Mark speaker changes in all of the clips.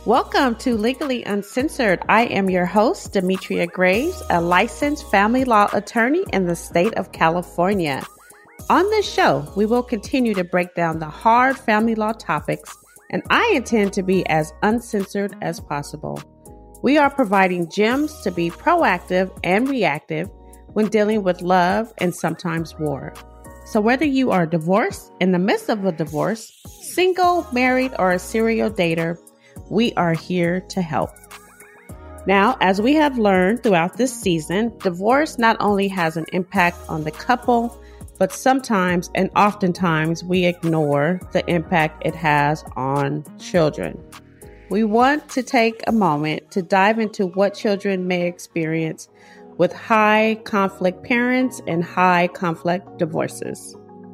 Speaker 1: Welcome to Legally Uncensored. I am your host, Demetria Graves, a licensed family law attorney in the state of California. On this show, we will continue to break down the hard family law topics, and I intend to be as uncensored as possible. We are providing gems to be proactive and reactive when dealing with love and sometimes war. So whether you are divorced, in the midst of a divorce, single, married, or a serial dater, we are here to help. Now, as we have learned throughout this season, divorce not only has an impact on the couple, but sometimes and oftentimes we ignore the impact it has on children. We want to take a moment to dive into what children may experience with high conflict parents and high conflict divorces.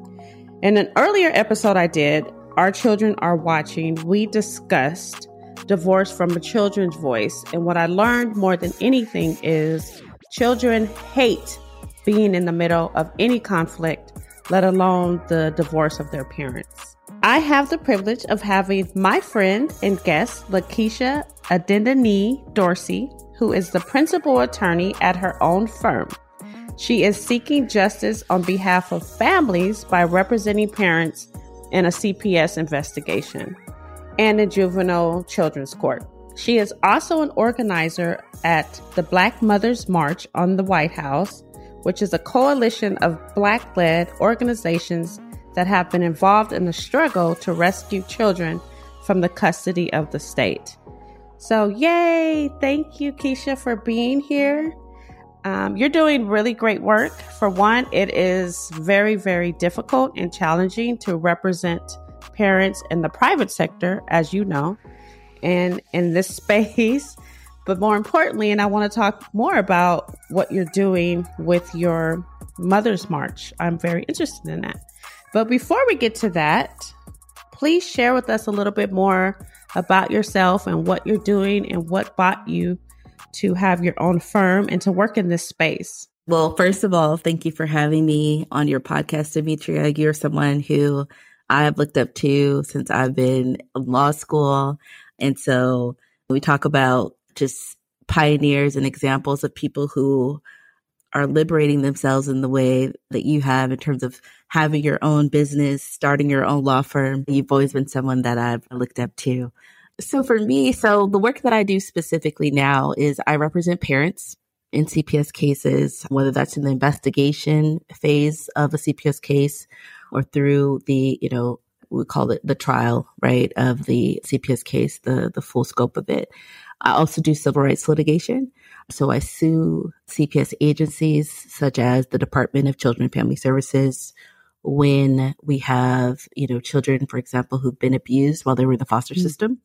Speaker 1: In an earlier episode I did, Our Children Are Watching, we discussed divorce from a children's voice. And what I learned more than anything is children hate being in the middle of any conflict, let alone the divorce of their parents. I have the privilege of having my friend and guest, Lakeisha Adendani Dorsey, who is the principal attorney at her own firm. She is seeking justice on behalf of families by representing parents in a CPS investigation and in juvenile children's court. She is also an organizer at the Black Mothers March on the White House, which is a coalition of Black-led organizations that have been involved in the struggle to rescue children from the custody of the state. So yay! Thank you, Keisha, for being here. You're doing really great work. For one, it is very, very difficult and challenging to represent parents in the private sector, as you know, and in this space. But more importantly, and I want to talk more about what you're doing with your Mother's March. I'm very interested in that. But before we get to that, please share with us a little bit more about yourself and what you're doing and what brought you to have your own firm and to work in this space.
Speaker 2: Well, first of all, thank you for having me on your podcast, Demetria. You're someone who I have looked up to since I've been in law school. And so we talk about just pioneers and examples of people who are liberating themselves in the way that you have in terms of having your own business, starting your own law firm. You've always been someone that I've looked up to. So for me, the work that I do specifically now is I represent parents in CPS cases, whether that's in the investigation phase of a CPS case or through the, we call it the trial, right, of the CPS case, the full scope of it. I also do civil rights litigation. So I sue CPS agencies such as the Department of Children and Family Services when we have, children, for example, who've been abused while they were in the foster system,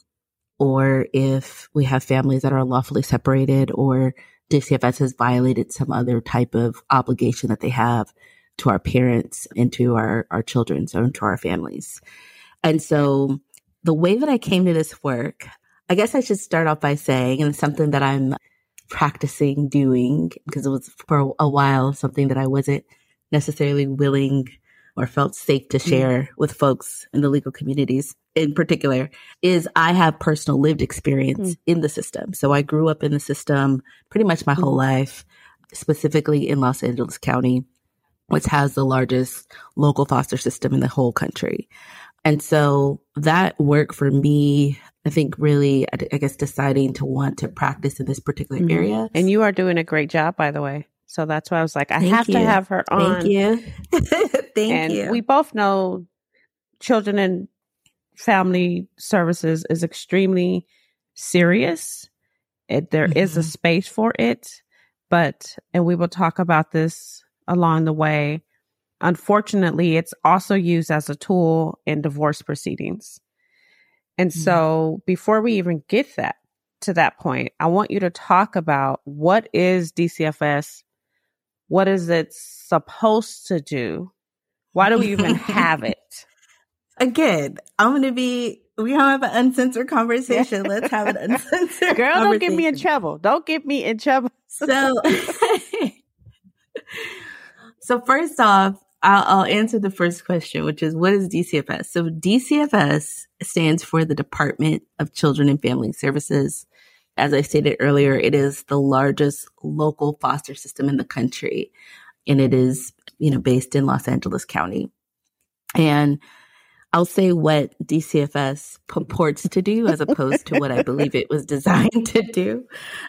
Speaker 2: or if we have families that are unlawfully separated, or DCFS has violated some other type of obligation that they have to our parents and to our children, so to our families. And so the way that I came to this work, I guess I should start off by saying, and it's something that I'm practicing doing because it was for a while something that I wasn't necessarily willing or felt safe to share with folks in the legal communities in particular, is I have personal lived experience in the system. So I grew up in the system pretty much my whole life, specifically in Los Angeles County, which has the largest local foster system in the whole country. And so that work for me, I think really, I guess, deciding to want to practice in this particular area.
Speaker 1: And you are doing a great job, by the way. So that's why I was like, I have to have her on.
Speaker 2: Thank you.
Speaker 1: Thank you. We both know children and family services is extremely serious. There is a space for it, and we will talk about this along the way. Unfortunately, it's also used as a tool in divorce proceedings. And so before we even get to that point, I want you to talk about what is DCFS? What is it supposed to do? Why do we even have it?
Speaker 2: Again, we don't have an uncensored conversation. Let's have an uncensored
Speaker 1: Girl,
Speaker 2: conversation.
Speaker 1: don't get me in trouble. Don't get me in trouble.
Speaker 2: So first off, I'll answer the first question, which is, what is DCFS? So DCFS stands for the Department of Children and Family Services. As I stated earlier, it is the largest local foster system in the country, and it is, based in Los Angeles County. And I'll say what DCFS purports to do as opposed to what I believe it was designed to do.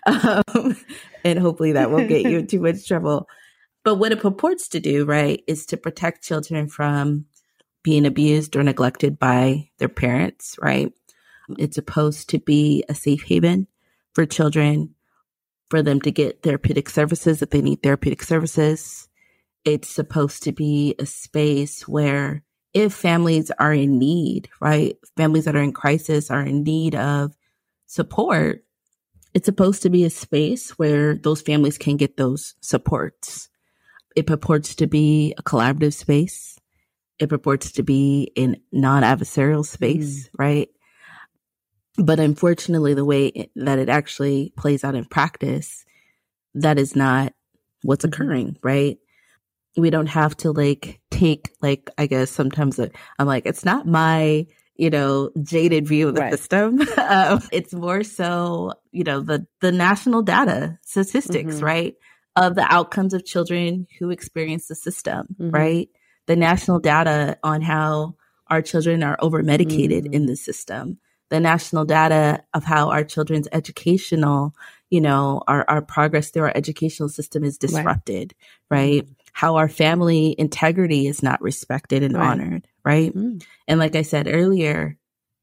Speaker 2: And hopefully that won't get you in too much trouble. But what it purports to do, right, is to protect children from being abused or neglected by their parents, right? It's supposed to be a safe haven for children, for them to get therapeutic services if they need therapeutic services. It's supposed to be a space where if families are in need, right, families that are in crisis are in need of support, it's supposed to be a space where those families can get those supports. It purports to be a collaborative space. It purports to be in non-adversarial space, right? But unfortunately, the way that it actually plays out in practice, that is not what's occurring, right? We don't have to take, I guess sometimes I'm like, it's not my, jaded view of the system. It's more so, the national data statistics, right? Of the outcomes of children who experience the system, right? The national data on how our children are over-medicated in the system. The national data of how our children's educational, our progress through our educational system is disrupted, right? How our family integrity is not respected and honored, right? And like I said earlier,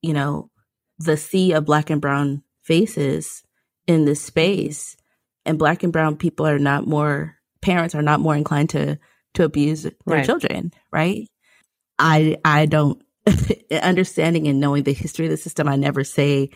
Speaker 2: the sea of Black and brown faces in this space, and Black and brown people parents are not more inclined to abuse their children, right? I don't, understanding and knowing the history of the system, I never say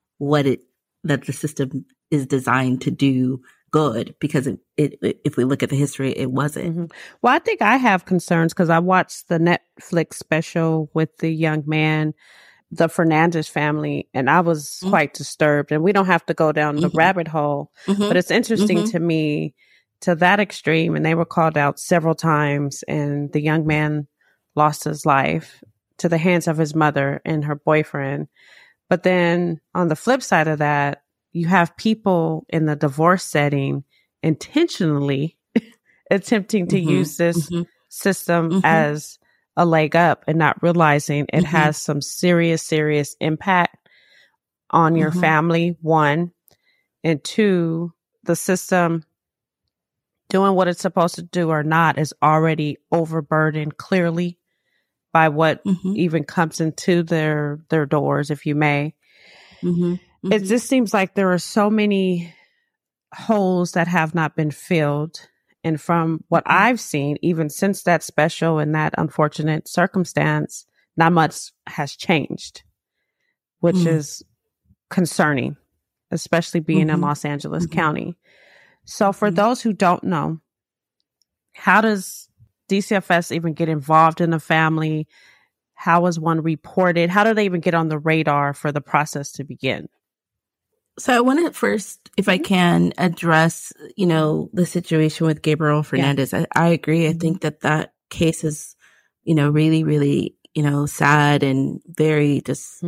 Speaker 2: that the system is designed to do good, because if we look at the history, it wasn't.
Speaker 1: Well, I think I have concerns because I watched the Netflix special with the young man, the Fernandez family, and I was quite disturbed. And we don't have to go down the rabbit hole, but it's interesting to me to that extreme. And they were called out several times, and the young man lost his life to the hands of his mother and her boyfriend. But then on the flip side of that, you have people in the divorce setting intentionally attempting to use this system as a leg up and not realizing it has some serious impact on your family, one. And two, the system doing what it's supposed to do or not is already overburdened clearly by what even comes into their doors, if you may. It just seems like there are so many holes that have not been filled. And from what I've seen, even since that special and that unfortunate circumstance, not much has changed, which is concerning, especially being in Los Angeles County. So for those who don't know, how does DCFS even get involved in a family? How is one reported? How do they even get on the radar for the process to begin?
Speaker 2: So I want to first, if I can, address, the situation with Gabriel Fernandez. Yeah. I agree. I think that case is, really, really, sad and very just,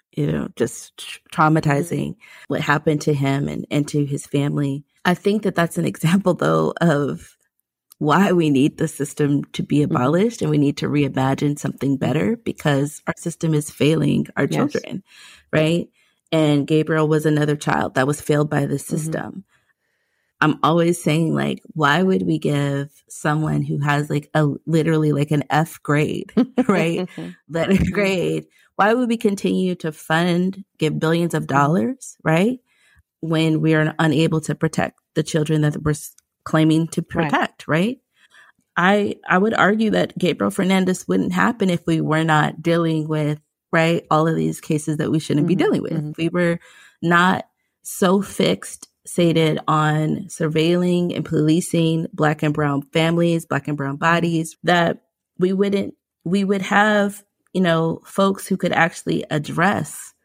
Speaker 2: just traumatizing what happened to him and to his family. I think that's an example, though, of why we need the system to be abolished and we need to reimagine something better, because our system is failing our children, right? And Gabriel was another child that was failed by the system. I'm always saying, why would we give someone who has literally an F grade, right? Letter grade. Why would we continue to give billions of dollars, right? When we are unable to protect the children that we're claiming to protect, right? I would argue that Gabriel Fernandez wouldn't happen if we were not dealing with, right, all of these cases that we shouldn't be dealing with. If we were not so fixated on surveilling and policing Black and brown families, Black and brown bodies, that we would have, folks who could actually address,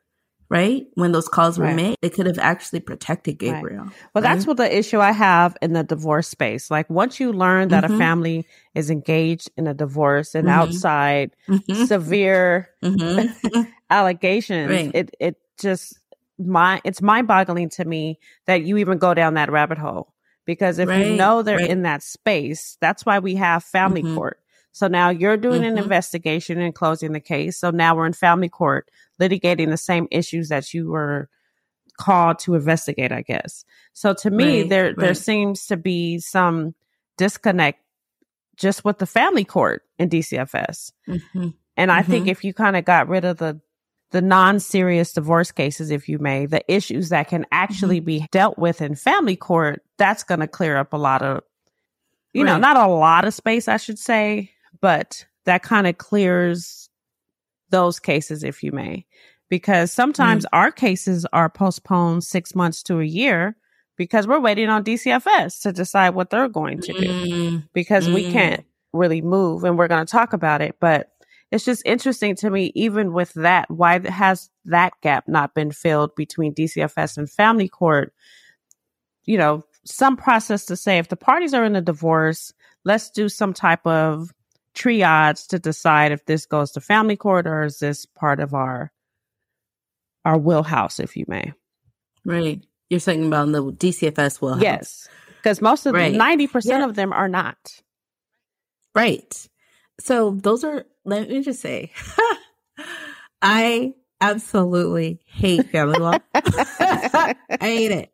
Speaker 2: right? When those calls were
Speaker 1: Right.
Speaker 2: made, they could have actually protected Gabriel.
Speaker 1: Right. Well, that's what the issue I have in the divorce space. Like once you learn that a family is engaged in a divorce and outside severe allegations,
Speaker 2: Right.
Speaker 1: it just it's mind-boggling to me that you even go down that rabbit hole. Because if you know they're in that space, that's why we have family court. So now you're doing an investigation and closing the case. So now we're in family court litigating the same issues that you were called to investigate, I guess. So to me, there seems to be some disconnect just with the family court in DCFS. And I think if you kind of got rid of the non-serious divorce cases, if you may, the issues that can actually be dealt with in family court, that's going to clear up a lot of, you know, not a lot of space, I should say, but that kind of clears those cases, if you may, because sometimes our cases are postponed 6 months to a year because we're waiting on DCFS to decide what they're going to do because we can't really move, and we're going to talk about it. But it's just interesting to me, even with that, why has that gap not been filled between DCFS and family court? You know, some process to say if the parties are in a divorce, let's do some type of triage to decide if this goes to family court or is this part of our wheelhouse, if you may.
Speaker 2: Right. You're talking about the DCFS wheelhouse.
Speaker 1: Yes, because most of 90% of them are not.
Speaker 2: Right. So those are, let me just say, I absolutely hate family law. I hate it.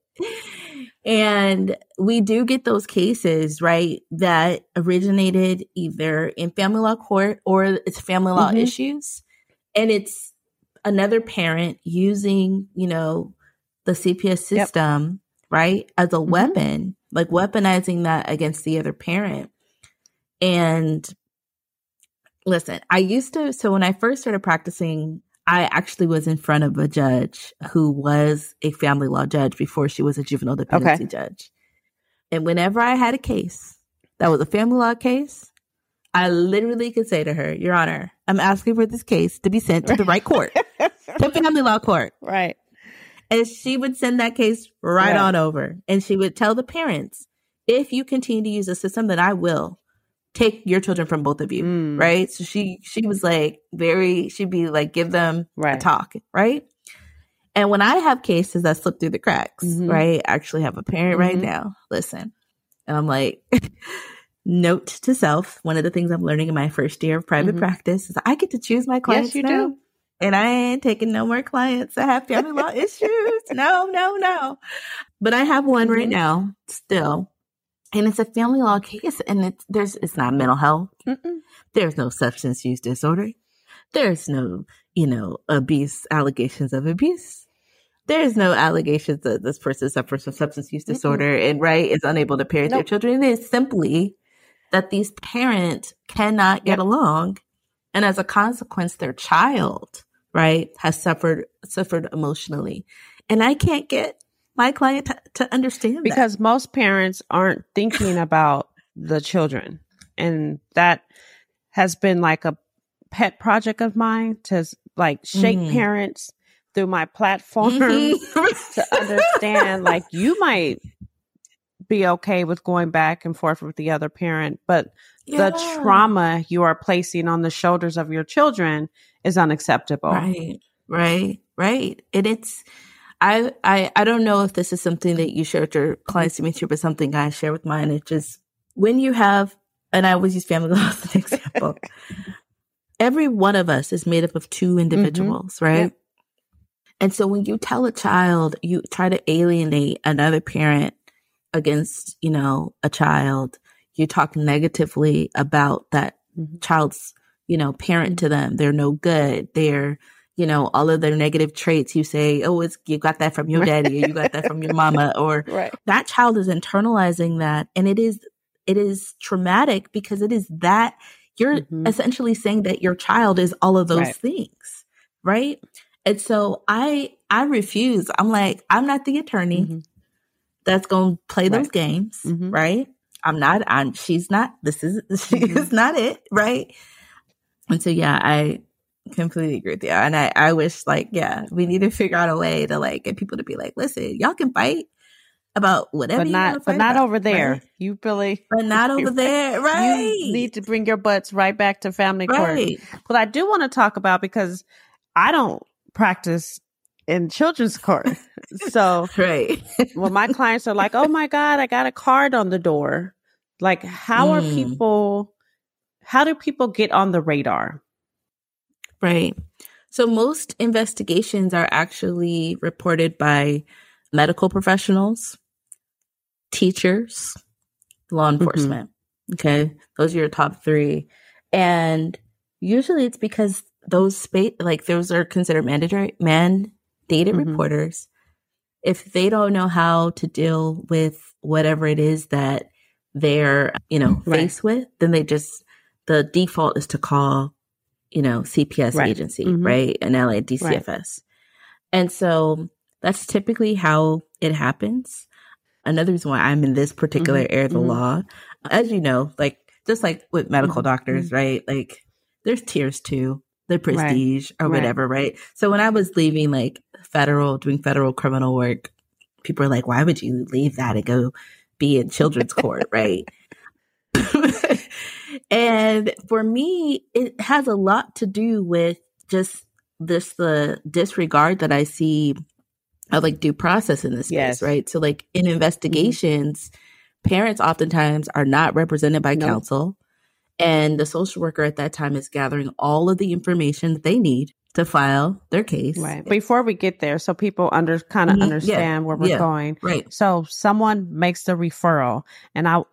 Speaker 2: And we do get those cases, right, that originated either in family law court or it's family law issues. And it's another parent using, you know, the CPS system, right, as a weapon, like weaponizing that against the other parent. And listen, so when I first started practicing, I actually was in front of a judge who was a family law judge before she was a juvenile dependency judge. And whenever I had a case that was a family law case, I literally could say to her, Your Honor, I'm asking for this case to be sent to the right court, to family law court.
Speaker 1: Right.
Speaker 2: And she would send that case right on over. And she would tell the parents, if you continue to use the system, then I will take your children from both of you, right? So she was like she'd be like, give them a talk, right? And when I have cases that slip through the cracks, right? I actually have a parent right now, listen. And I'm like, note to self, one of the things I'm learning in my first year of private practice is I get to choose my clients now. Do. And I ain't taking no more clients that have family law issues. No. But I have one right now still. And it's a family law case, and it's not mental health. There's no substance use disorder. There's no, allegations of abuse. There's no allegations that this person suffers from substance use disorder and is unable to parent their children. It is simply that these parents cannot get along, and as a consequence, their child, has suffered emotionally, and I can't get my client to understand
Speaker 1: because most parents aren't thinking about the children. And that has been like a pet project of mine to like shake parents through my platform to understand like you might be okay with going back and forth with the other parent, but the trauma you are placing on the shoulders of your children is unacceptable.
Speaker 2: Right. And it's, I don't know if this is something that you share with your clients, Demetria, but something I share with mine. It's just when you have, and I always use family law as an example, every one of us is made up of two individuals, right? Yep. And so when you tell a child, you try to alienate another parent against, a child, you talk negatively about that child's, parent to them. They're no good. They're, all of their negative traits, you say, oh, you got that from your daddy, or you got that from your mama, or that child is internalizing that. And it is traumatic because it is that you're essentially saying that your child is all of those things. Right. And so I refuse. I'm like, I'm not the attorney that's going to play those games. Right. She's not, she is not it. Right. And so, Completely agree with you. And I wish we need to figure out a way to get people to be like, listen, y'all can fight about whatever you want to fight
Speaker 1: but not
Speaker 2: about,
Speaker 1: over there.
Speaker 2: Right?
Speaker 1: You really,
Speaker 2: but not over there, right?
Speaker 1: You need to bring your butts right back to family court. But I do want to talk about, because I don't practice in children's court. So
Speaker 2: right.
Speaker 1: when my clients are like, oh my God, I got a card on the door. Like, how do people get on the radar?
Speaker 2: Right. So most investigations are actually reported by medical professionals, teachers, law enforcement. Okay. Those are your top three. And usually it's because those those are considered mandated reporters. If they don't know how to deal with whatever it is that they're, faced with, then the default is to call, CPS agency, right? And LA DCFS. Right. And so that's typically how it happens. Another reason why I'm in this particular area of the law, as you know, just like with medical doctors, right? There's tiers too, the prestige or whatever, right? So when I was leaving doing federal criminal work, people are like, why would you leave that and go be in children's court, right? And for me, it has a lot to do with just the disregard that I see of due process in this space, right? So in investigations, parents oftentimes are not represented by counsel, and the social worker at that time is gathering all of the information that they need to file their case.
Speaker 1: Right. Before we get there, so people understand where we're going.
Speaker 2: Right.
Speaker 1: So someone makes the referral, and I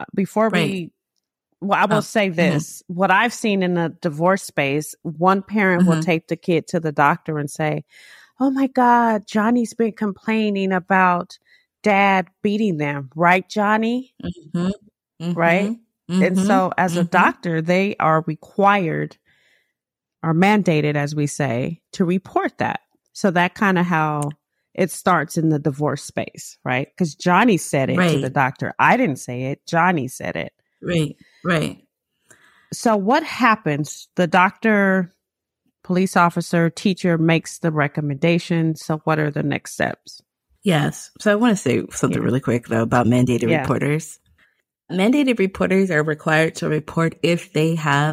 Speaker 1: will say this. What I've seen in the divorce space, one parent will take the kid to the doctor and say, oh my God, Johnny's been complaining about dad beating them. Right, Johnny? Right? And so as a doctor, they are required or mandated, as we say, to report that. So that kind of how it starts in the divorce space, right? Because Johnny said it to the doctor. I didn't say it. Johnny said it.
Speaker 2: Right.
Speaker 1: So what happens? The doctor, police officer, teacher makes the recommendation. So what are the next steps?
Speaker 2: Yes. So I want to say something really quick, though, about mandated reporters. Mandated reporters are required to report if they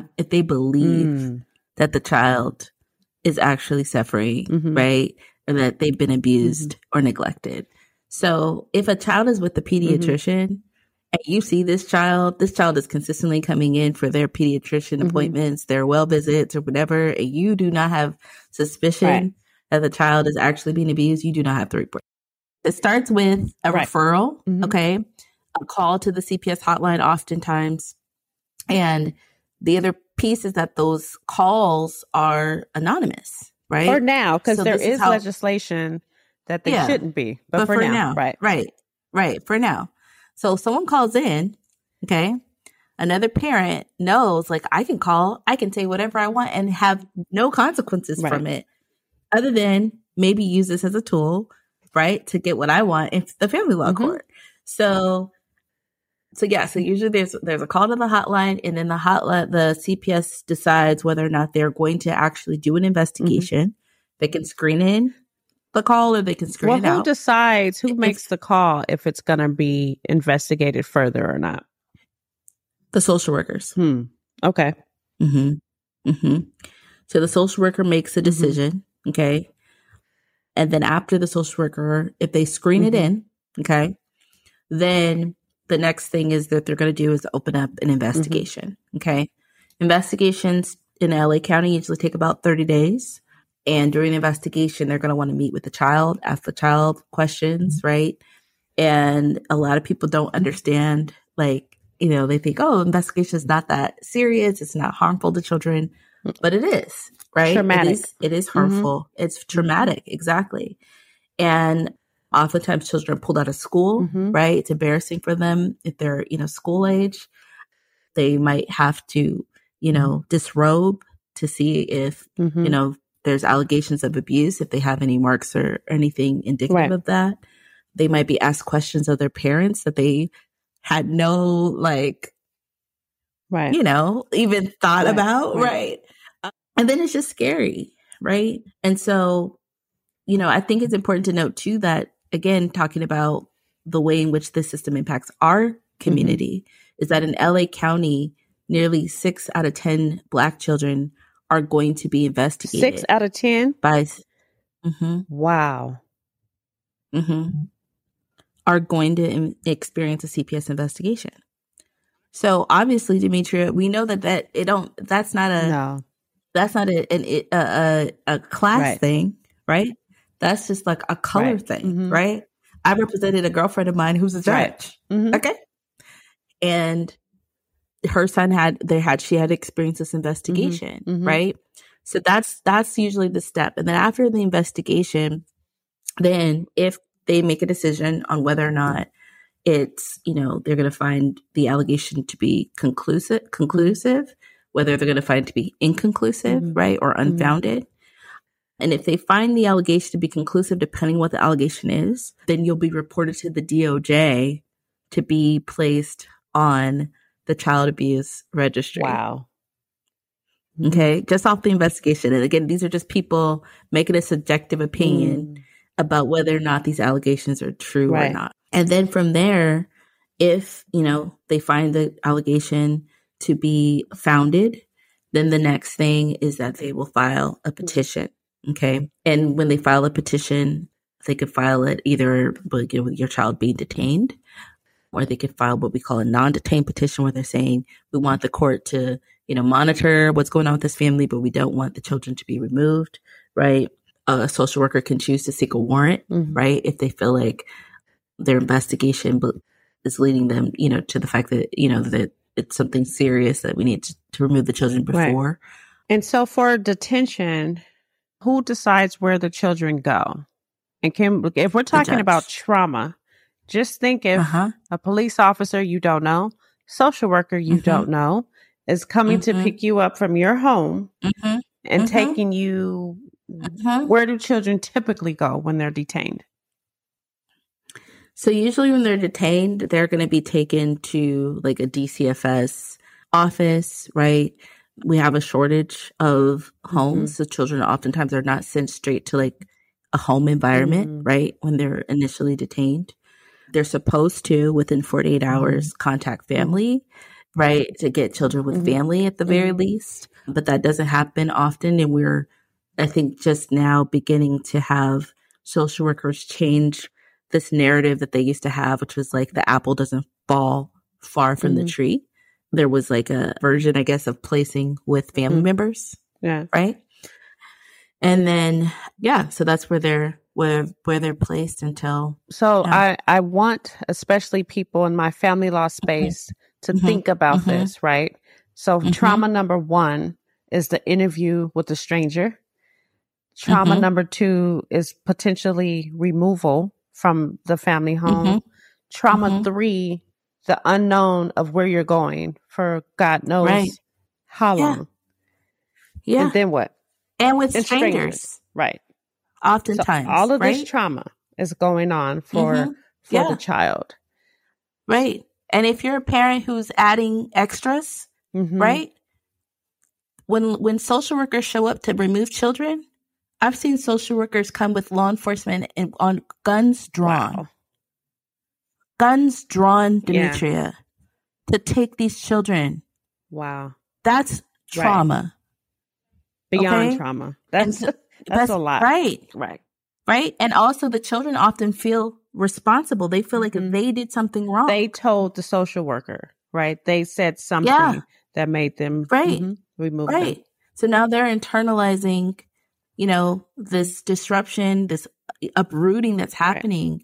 Speaker 2: believe that the child is actually suffering, right? Or that they've been abused or neglected. So if a child is with the pediatrician and you see this child is consistently coming in for their pediatrician appointments, their well visits or whatever, and you do not have suspicion that the child is actually being abused, you do not have to report. It starts with a referral, okay? A call to the CPS hotline oftentimes. And the other piece is that those calls are anonymous, right?
Speaker 1: For now, because there is legislation that they shouldn't be. But for now. Right.
Speaker 2: For now. So if someone calls in, okay, another parent knows, I can call, I can say whatever I want and have no consequences from it, other than maybe use this as a tool, right, to get what I want in the family law court. So usually there's a call to the hotline, and then the CPS decides whether or not they're going to actually do an investigation. They can screen in the call or they can screen it out.
Speaker 1: Who decides, who makes the call if it's going to be investigated further or not?
Speaker 2: The social workers.
Speaker 1: Okay.
Speaker 2: So the social worker makes a decision, okay? And then after the social worker, if they screen it in, okay, then the next thing is that they're going to do is open up an investigation, okay? Investigations in LA County usually take about 30 days. And during the investigation, they're going to want to meet with the child, ask the child questions, right? And a lot of people don't understand, they think, investigation is not that serious. It's not harmful to children, but it is, right?
Speaker 1: Traumatic.
Speaker 2: It is harmful. It's traumatic. Exactly. And oftentimes children are pulled out of school, right? It's embarrassing for them if they're, school age. They might have to, disrobe to see if, there's allegations of abuse, if they have any marks or anything indicative of that. They might be asked questions of their parents that they had no, even thought about, right? And then it's just scary. right? And so, I think it's important to note too that, again, talking about the way in which this system impacts our community is that in LA County, nearly 6 out of 10 Black children are going to be investigated.
Speaker 1: 6 out of 10?
Speaker 2: By,
Speaker 1: Wow.
Speaker 2: Are going to experience a CPS investigation. So obviously, Demetria, we know that's not a class thing, right? That's just like a color thing, right? I represented a girlfriend of mine who's a judge. Okay. And her son she had experienced this investigation, right? So that's usually the step. And then after the investigation, then if they make a decision on whether or not it's, they're going to find the allegation to be conclusive, whether they're going to find it to be inconclusive, right? Or unfounded. And if they find the allegation to be conclusive, depending what the allegation is, then you'll be reported to the DOJ to be placed on the child abuse registry.
Speaker 1: Wow.
Speaker 2: Okay. Just off the investigation. And again, these are just people making a subjective opinion about whether or not these allegations are true or not. And then from there, if, they find the allegation to be founded, then the next thing is that they will file a petition. Okay. And when they file a petition, they could file it either with your child being detained, or they could file what we call a non-detained petition, where they're saying, we want the court to, monitor what's going on with this family, but we don't want the children to be removed, right? A social worker can choose to seek a warrant, right? If they feel like their investigation is leading them, to the fact that, that it's something serious that we need to remove the children before.
Speaker 1: Right. And so for detention, who decides where the children go? And if we're talking about trauma, just think if a police officer you don't know, social worker you don't know, is coming to pick you up from your home and taking you, where do children typically go when they're detained?
Speaker 2: So usually when they're detained, they're going to be taken to like a DCFS office, right? We have a shortage of homes. So children oftentimes are not sent straight to like a home environment, right? When they're initially detained. They're supposed to, within 48 hours, contact family, right? To get children with family at the very least. But that doesn't happen often. And we're, I think, just now beginning to have social workers change this narrative that they used to have, which was like the apple doesn't fall far from the tree. There was like a version, I guess, of placing with family members.
Speaker 1: Yeah.
Speaker 2: Right. And then, so that's where they're placed until.
Speaker 1: So I want, especially people in my family law space, to think about this, right? So trauma number 1 is the interview with the stranger. Trauma number 2 is potentially removal from the family home. Trauma 3, the unknown of where you're going for God knows how long. Yeah. And then what?
Speaker 2: And with strangers.
Speaker 1: Right.
Speaker 2: Oftentimes.
Speaker 1: So all of this trauma is going on for the child.
Speaker 2: Right. And if you're a parent who's adding extras, right? When social workers show up to remove children, I've seen social workers come with law enforcement and on guns drawn. Wow. Guns drawn, Demetria, to take these children.
Speaker 1: Wow.
Speaker 2: That's trauma.
Speaker 1: Beyond trauma. That's a lot.
Speaker 2: Right. And also the children often feel responsible. They feel like they did something wrong.
Speaker 1: They told the social worker, right? They said something that made them remove them.
Speaker 2: So now they're internalizing, this disruption, this uprooting that's happening.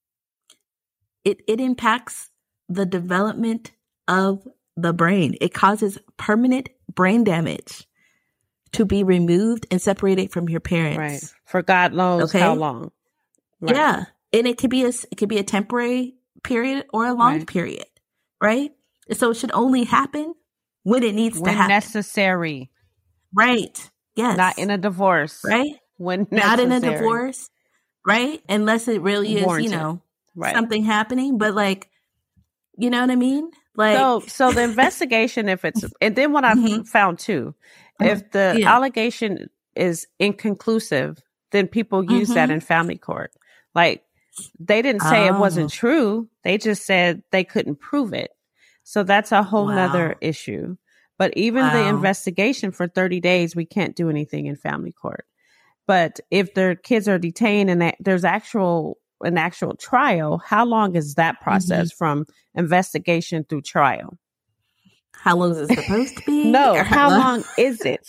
Speaker 2: It impacts the development of the brain. It causes permanent brain damage to be removed and separated from your parents.
Speaker 1: Right. For God knows how long. Right.
Speaker 2: Yeah. And it could be a temporary period or a long period. Right. So it should only happen when it needs to happen.
Speaker 1: When necessary.
Speaker 2: Right. Yes.
Speaker 1: Not in a divorce.
Speaker 2: Right.
Speaker 1: When
Speaker 2: necessary. Not in a divorce. Right. Unless it really is, warranted. Something happening. But like, you know what I mean? Like,
Speaker 1: so the investigation, if it's, and then what I've found too, if the allegation is inconclusive, then people use that in family court. Like, they didn't say it wasn't true. They just said they couldn't prove it. So that's a whole nother issue. But even the investigation for 30 days, we can't do anything in family court. But if their kids are detained and there's an actual trial, how long is that process from investigation through trial?
Speaker 2: How long is it supposed to be?
Speaker 1: No, how long is it?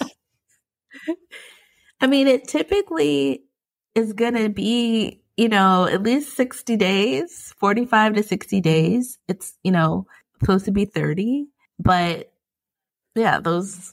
Speaker 2: I mean, it typically is going to be, at least 60 days, 45 to 60 days. It's, supposed to be 30. But yeah, those,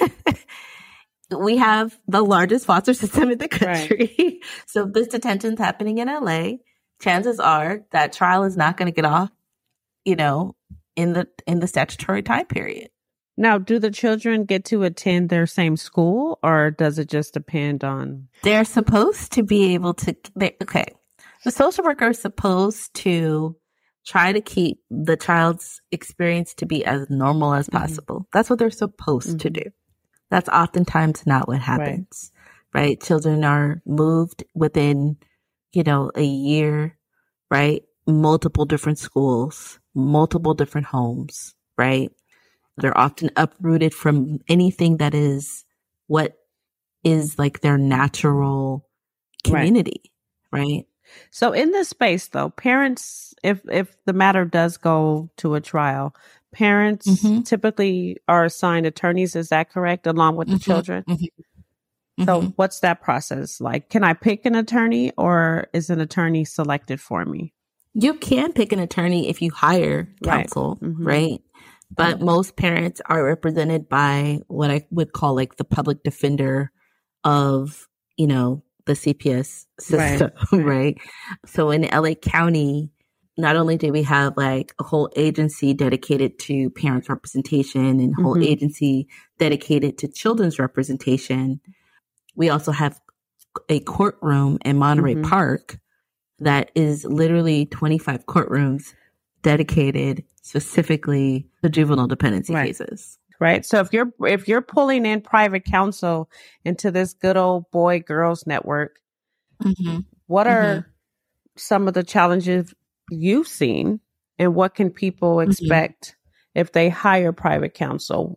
Speaker 2: we have the largest foster system in the country. Right. So if this detention's happening in LA, chances are that trial is not going to get off, in the statutory time period.
Speaker 1: Now, do the children get to attend their same school, or does it just depend on?
Speaker 2: They're supposed to be able to. Okay. The social worker is supposed to try to keep the child's experience to be as normal as possible. That's what they're supposed to do. That's oftentimes not what happens, right? Children are moved within, a year, right? Multiple different schools, multiple different homes, right? They're often uprooted from anything that is what is like their natural community, right?
Speaker 1: So in this space, though, parents, if the matter does go to a trial, parents typically are assigned attorneys. Is that correct? Along with the children? So what's that process like? Can I pick an attorney, or is an attorney selected for me?
Speaker 2: You can pick an attorney if you hire counsel, right? But most parents are represented by what I would call like the public defender of, the CPS system, right? So in LA County, not only do we have like a whole agency dedicated to parents representation and a whole agency dedicated to children's representation, we also have a courtroom in Monterey Park that is literally 25 courtrooms dedicated specifically to juvenile dependency cases.
Speaker 1: Right. So if you're pulling in private counsel into this good old boy girls network, what are some of the challenges you've seen, and what can people expect if they hire private counsel?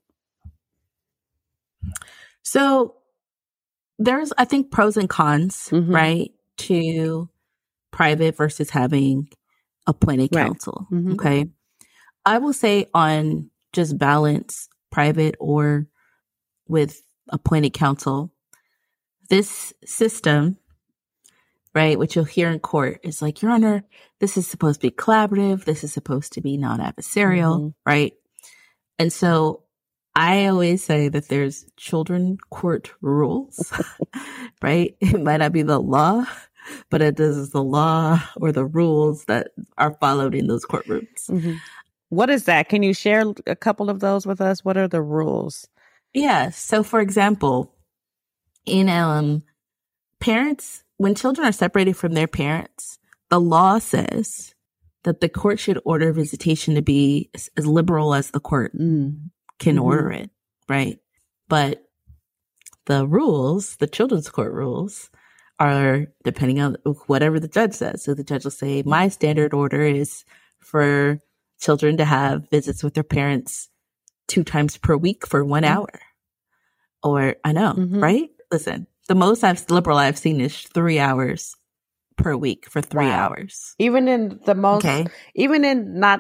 Speaker 2: So there's, I think, pros and cons, right, to private versus having appointed counsel. Okay. I will say on just balance, private or with appointed counsel, this system, right, which you'll hear in court is like, Your Honor, this is supposed to be collaborative. This is supposed to be non-adversarial, right? And so I always say that there's children court rules, right? It might not be the law, but it is the law or the rules that are followed in those courtrooms.
Speaker 1: What is that? Can you share a couple of those with us? What are the rules?
Speaker 2: Yeah. So for example, in parents, when children are separated from their parents, the law says that the court should order visitation to be as liberal as the court can order it, right? But the rules, the children's court rules, are depending on whatever the judge says. So the judge will say, my standard order is for children to have visits with their parents 2 times per week for 1 hour. Or I know, right? Listen, the most liberal I've seen is 3 hours per week for 3 hours.
Speaker 1: Even in the most, even in not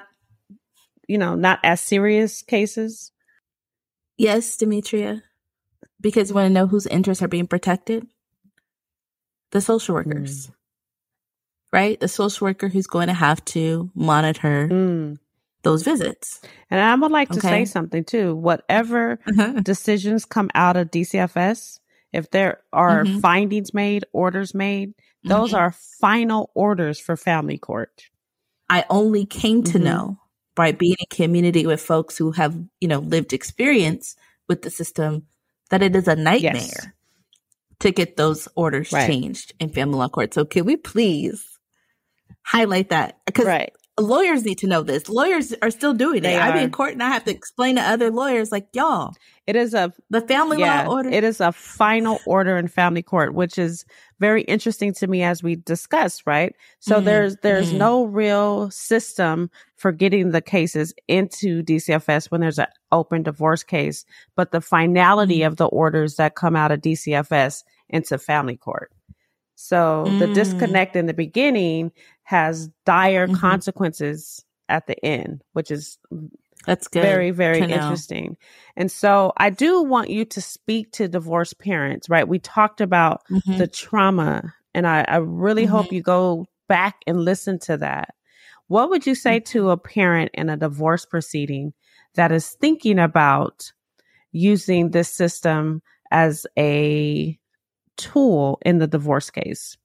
Speaker 1: as serious cases?
Speaker 2: Yes, Demetria. Because you want to know whose interests are being protected? The social workers. Right? The social worker who's going to have to monitor those visits.
Speaker 1: And I would like to say something too. Whatever decisions come out of DCFS, if there are findings made, orders made, those are final orders for family court. I only came to know by being in community with folks who have, lived experience with the system that it is a nightmare to get those orders changed in family law court. So can we please highlight that? Because
Speaker 2: lawyers need to know this. Lawyers are still doing it. I be in
Speaker 1: are.
Speaker 2: court and I have to explain to other lawyers, like, y'all,
Speaker 1: It is
Speaker 2: the family law order.
Speaker 1: It is a final order in family court, which is very interesting to me as we discussed, right? So there's no real system for getting the cases into DCFS when there's an open divorce case, but the finality of the orders that come out of DCFS into family court. So the disconnect in the beginning has dire consequences at the end, which is
Speaker 2: that's good.
Speaker 1: Very, very interesting. And so I do want you to speak to divorced parents, right? We talked about the trauma, and I really hope you go back and listen to that. What would you say to a parent in a divorce proceeding that is thinking about using this system as a tool in the divorce case?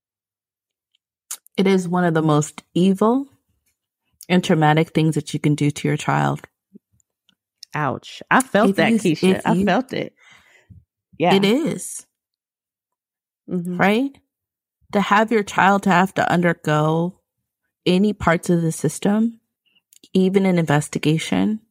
Speaker 2: It is one of the most evil and traumatic things that you can do to your child.
Speaker 1: Ouch. I felt that, Keisha. I felt it. Yeah.
Speaker 2: It is. Right? To have your child to have to undergo any parts of the system, even an investigation,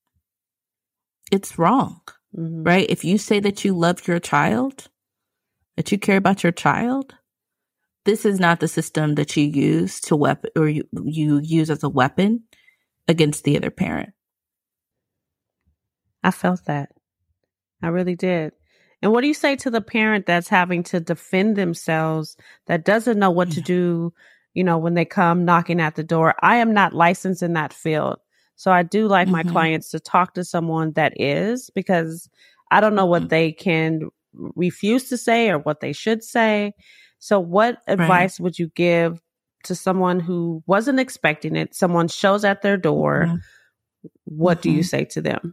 Speaker 2: it's wrong. Right? If you say that you love your child, that you care about your child, this is not the system that you use to weapon, or you use as a weapon against the other parent.
Speaker 1: I felt that. I really did. And what do you say to the parent that's having to defend themselves, that doesn't know what to do, you know, when they come knocking at the door? I am not licensed in that field. So I do like my clients to talk to someone that is, because I don't know what they can refuse to say or what they should say. So what advice would you give to someone who wasn't expecting it? Someone shows at their door. What do you say to them?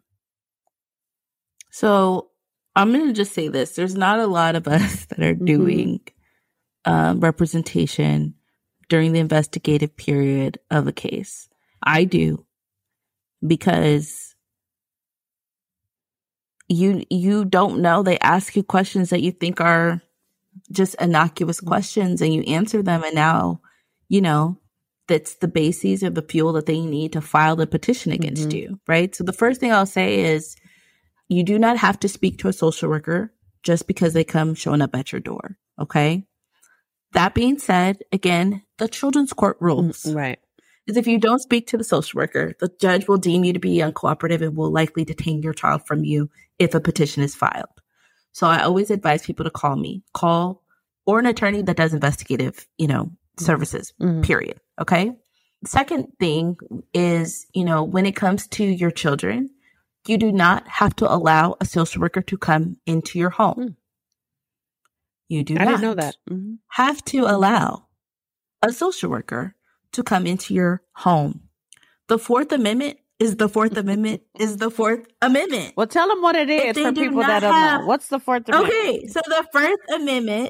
Speaker 2: So I'm going to just say this. There's not a lot of us that are doing representation during the investigative period of a case. I do, because you don't know. They ask you questions that you think are just innocuous questions, and you answer them, and now, you know, that's the basis or the fuel that they need to file the petition against you, right? So the first thing I'll say is, you do not have to speak to a social worker just because they come showing up at your door, okay? That being said, again, the children's court rules.
Speaker 1: Right.
Speaker 2: Is if you don't speak to the social worker, the judge will deem you to be uncooperative and will likely detain your child from you if a petition is filed. So I always advise people to call or an attorney that does investigative, you know, services, period. Okay. Second thing is, you know, when it comes to your children, you do not have to allow a social worker to come into your home. You do not.
Speaker 1: I didn't know that.
Speaker 2: Have to allow a social worker to come into your home. The Fourth Amendment is the Fourth Amendment is the Fourth Amendment.
Speaker 1: Well, tell them what it is for people that don't know. What's the Fourth Amendment?
Speaker 2: Okay, so the First Amendment,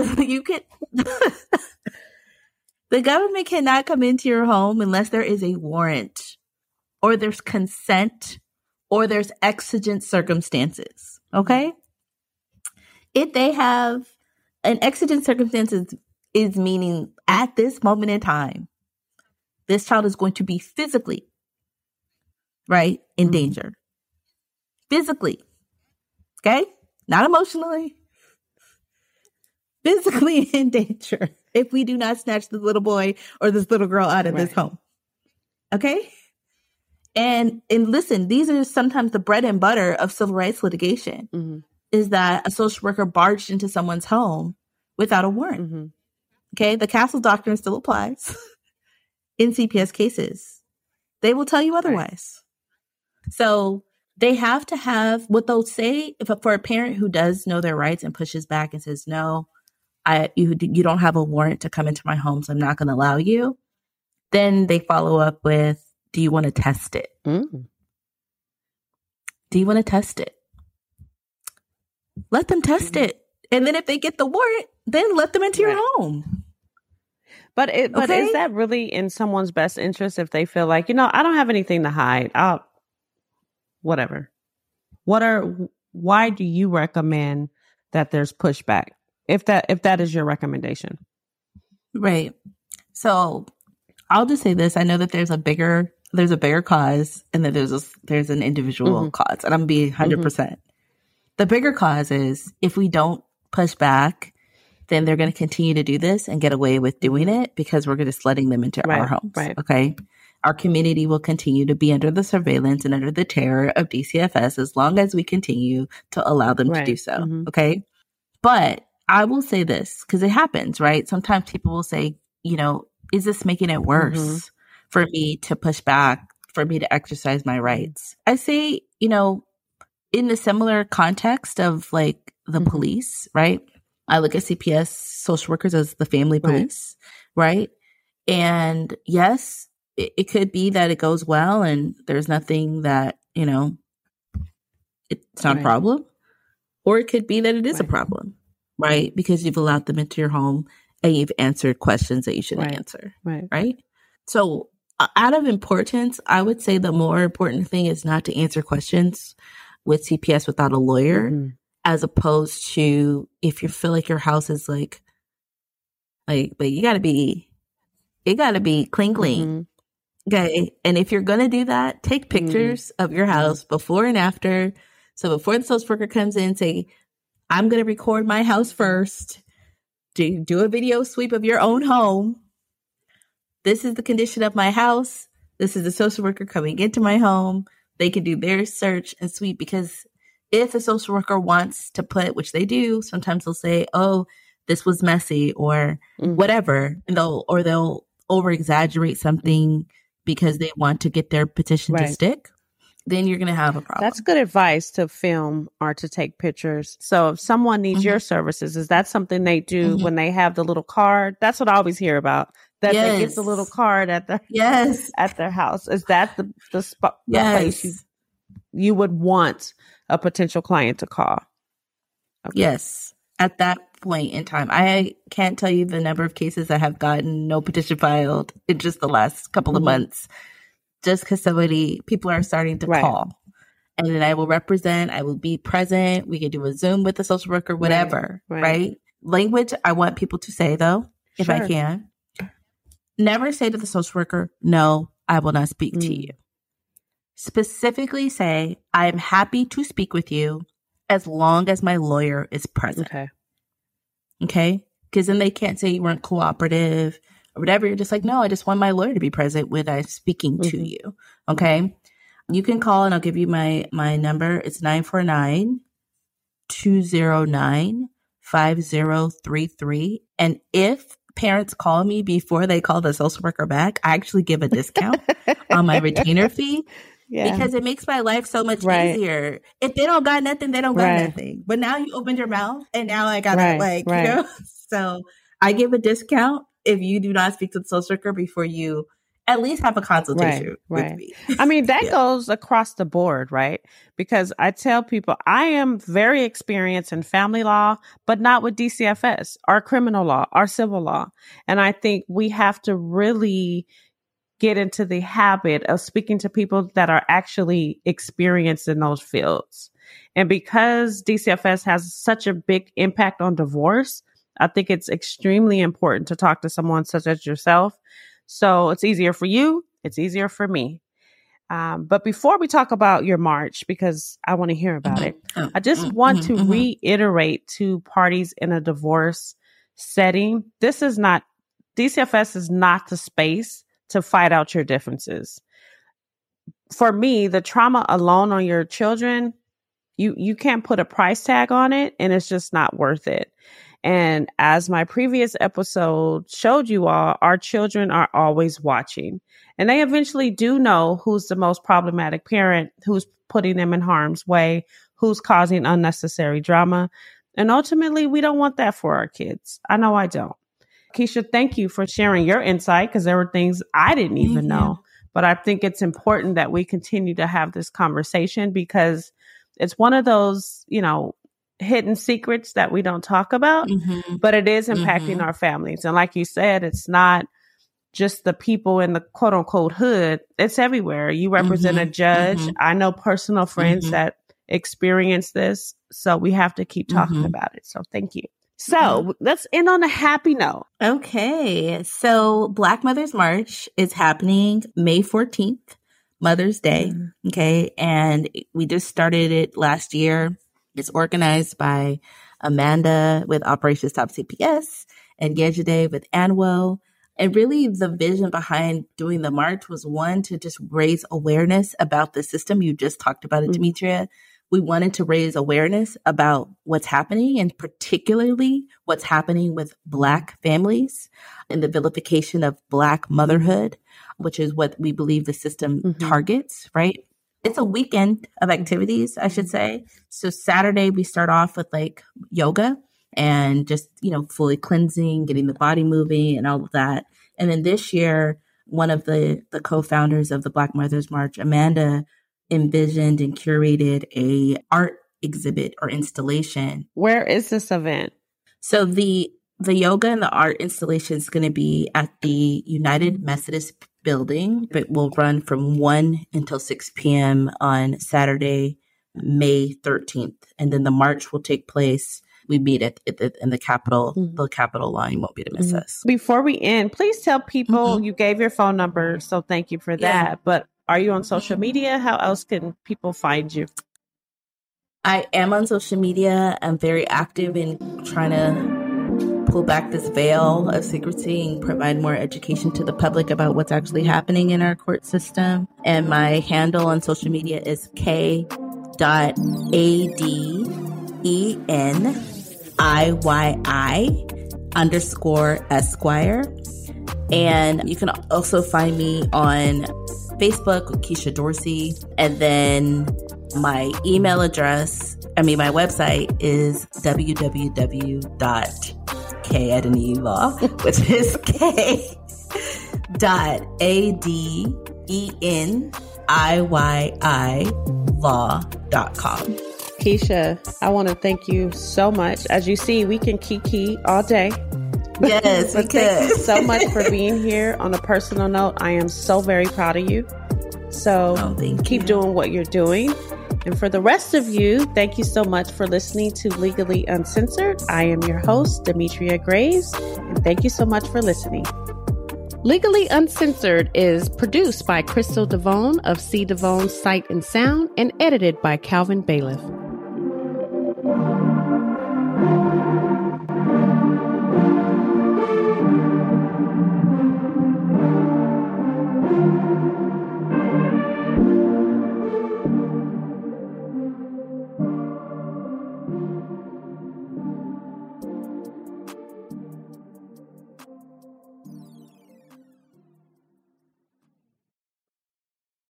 Speaker 2: the government cannot come into your home unless there is a warrant, or there's consent, or there's exigent circumstances. Okay? If they have an exigent circumstances, is meaning at this moment in time, this child is going to be physically, right, in danger. Physically. Okay? Not emotionally. Physically in danger if we do not snatch this little boy or this little girl out of this home. Okay? And listen, these are sometimes the bread and butter of civil rights litigation, is that a social worker barged into someone's home without a warrant. Okay? The Castle Doctrine still applies in CPS cases. They will tell you otherwise. So they have to have what they'll say for a parent who does know their rights and pushes back and says, no, you don't have a warrant to come into my home, so I'm not going to allow you. Then they follow up with, do you want to test it? Do you want to test it? Let them test it. And then if they get the warrant, then let them into your home.
Speaker 1: But is that really in someone's best interest if they feel like, I don't have anything to hide? Whatever. Why do you recommend that there's pushback? If that is your recommendation.
Speaker 2: Right. So I'll just say this. I know that there's a bigger cause, and that there's an individual cause, and I'm gonna be 100%. The bigger cause is if we don't push back, then they're going to continue to do this and get away with doing it because we're just letting them into our homes. Right. Okay. Our community will continue to be under the surveillance and under the terror of DCFS as long as we continue to allow them to do so. Okay. But I will say this because it happens, right? Sometimes people will say, is this making it worse for me to push back, for me to exercise my rights? I say, in the similar context of like the police, right? I look at CPS social workers as the family police, right? And yes, it could be that it goes well and there's nothing that, it's not a problem. Or it could be that it is a problem, right? Because you've allowed them into your home and you've answered questions that you shouldn't answer, right? So out of importance, I would say the more important thing is not to answer questions with CPS without a lawyer, as opposed to if you feel like your house is like, but it gotta be clean. Okay. And if you're going to do that, take pictures of your house before and after. So before the social worker comes in, say, I'm going to record my house first. Do a video sweep of your own home. This is the condition of my house. This is the social worker coming into my home. They can do their search and sweep, because if a social worker wants to put, which they do, sometimes they'll say, oh, this was messy or whatever. And they'll over exaggerate something because they want to get their petition to stick. Then you're going to have a problem.
Speaker 1: That's good advice, to film or to take pictures. So if someone needs your services, is that something they do when they have the little card? That's what I always hear about. That they get the little card at their at their house. Is that the spot, the place you would want a potential client to call?
Speaker 2: Okay. Yes, at that point in time. I can't tell you the number of cases I have gotten no petition filed in just the last couple of months, just because people are starting to call. And then I will be present. We can do a Zoom with the social worker, whatever, right? Language I want people to say, though, if I can. Never say to the social worker, no, I will not speak to you. Specifically say, I am happy to speak with you as long as my lawyer is present. Okay? Because then they can't say you weren't cooperative or whatever. You're just like, no, I just want my lawyer to be present when I'm speaking to you. Okay? You can call and I'll give you my number. It's 949-209-5033. And if parents call me before they call the social worker back, I actually give a discount on my retainer fee. Because it makes my life so much easier. If they don't got nothing, they don't got nothing. But now you opened your mouth and now I got to So I give a discount if you do not speak to the social worker before you at least have a consultation with me.
Speaker 1: I mean, that goes across the board, right? Because I tell people I am very experienced in family law, but not with DCFS or criminal law or civil law. And I think we have to really get into the habit of speaking to people that are actually experienced in those fields. And because DCFS has such a big impact on divorce, I think it's extremely important to talk to someone such as yourself. So it's easier for you. It's easier for me. But before we talk about your march, because I want to hear about it, I just want to reiterate to parties in a divorce setting, DCFS is not the space to fight out your differences. For me, the trauma alone on your children, you can't put a price tag on it, and it's just not worth it. And as my previous episode showed you all, our children are always watching, and they eventually do know who's the most problematic parent, who's putting them in harm's way, who's causing unnecessary drama. And ultimately, we don't want that for our kids. I know I don't. Keisha, thank you for sharing your insight, because there were things I didn't even know. But I think it's important that we continue to have this conversation, because it's one of those, hidden secrets that we don't talk about, but it is impacting our families. And like you said, it's not just the people in the quote unquote hood. It's everywhere. You represent a judge. I know personal friends that experience this. So we have to keep talking about it. So thank you. So let's end on a happy note.
Speaker 2: Okay. So Black Mothers March is happening May 14th, Mother's Day. Okay. And we just started it last year. It's organized by Amanda with Operation Stop CPS and Yejide with ANWO. And really the vision behind doing the march was, one, to just raise awareness about the system. You just talked about it, Demetria. We wanted to raise awareness about what's happening, and particularly what's happening with Black families and the vilification of Black motherhood, which is what we believe the system targets, right? It's a weekend of activities, I should say. So Saturday, we start off with like yoga and just, fully cleansing, getting the body moving and all of that. And then this year, one of the co-founders of the Black Mothers March, Amanda, envisioned and curated a art exhibit or installation.
Speaker 1: Where is this event?
Speaker 2: So the yoga and the art installation is going to be at the United Methodist Building. It will run from 1 until 6 p.m. on Saturday, May 13th. And then the march will take place. We meet in the Capitol. The Capitol line. You won't be to miss us.
Speaker 1: Before we end, please tell people you gave your phone number. So thank you for that. Yeah. But are you on social media? How else can people find you?
Speaker 2: I am on social media. I'm very active in trying to pull back this veil of secrecy and provide more education to the public about what's actually happening in our court system. And my handle on social media is k.adeniyii_Esquire. And you can also find me on Facebook with Keisha Dorsey. And then my my website is www.kadeniylaw, which is k.adeniyii.law.com.
Speaker 1: Keisha, I want to thank you so much. As you see, we can kiki all day.
Speaker 2: Yes, we could.
Speaker 1: Thank you so much for being here. On a personal note, I am so very proud of you. So keep doing what you're doing. And for the rest of you, thank you so much for listening to Legally Uncensored. I am your host, Demetria Graves, and thank you so much for listening. Legally Uncensored is produced by Crystal Devone of C. Devone Sight and Sound and edited by Calvin Bailiff.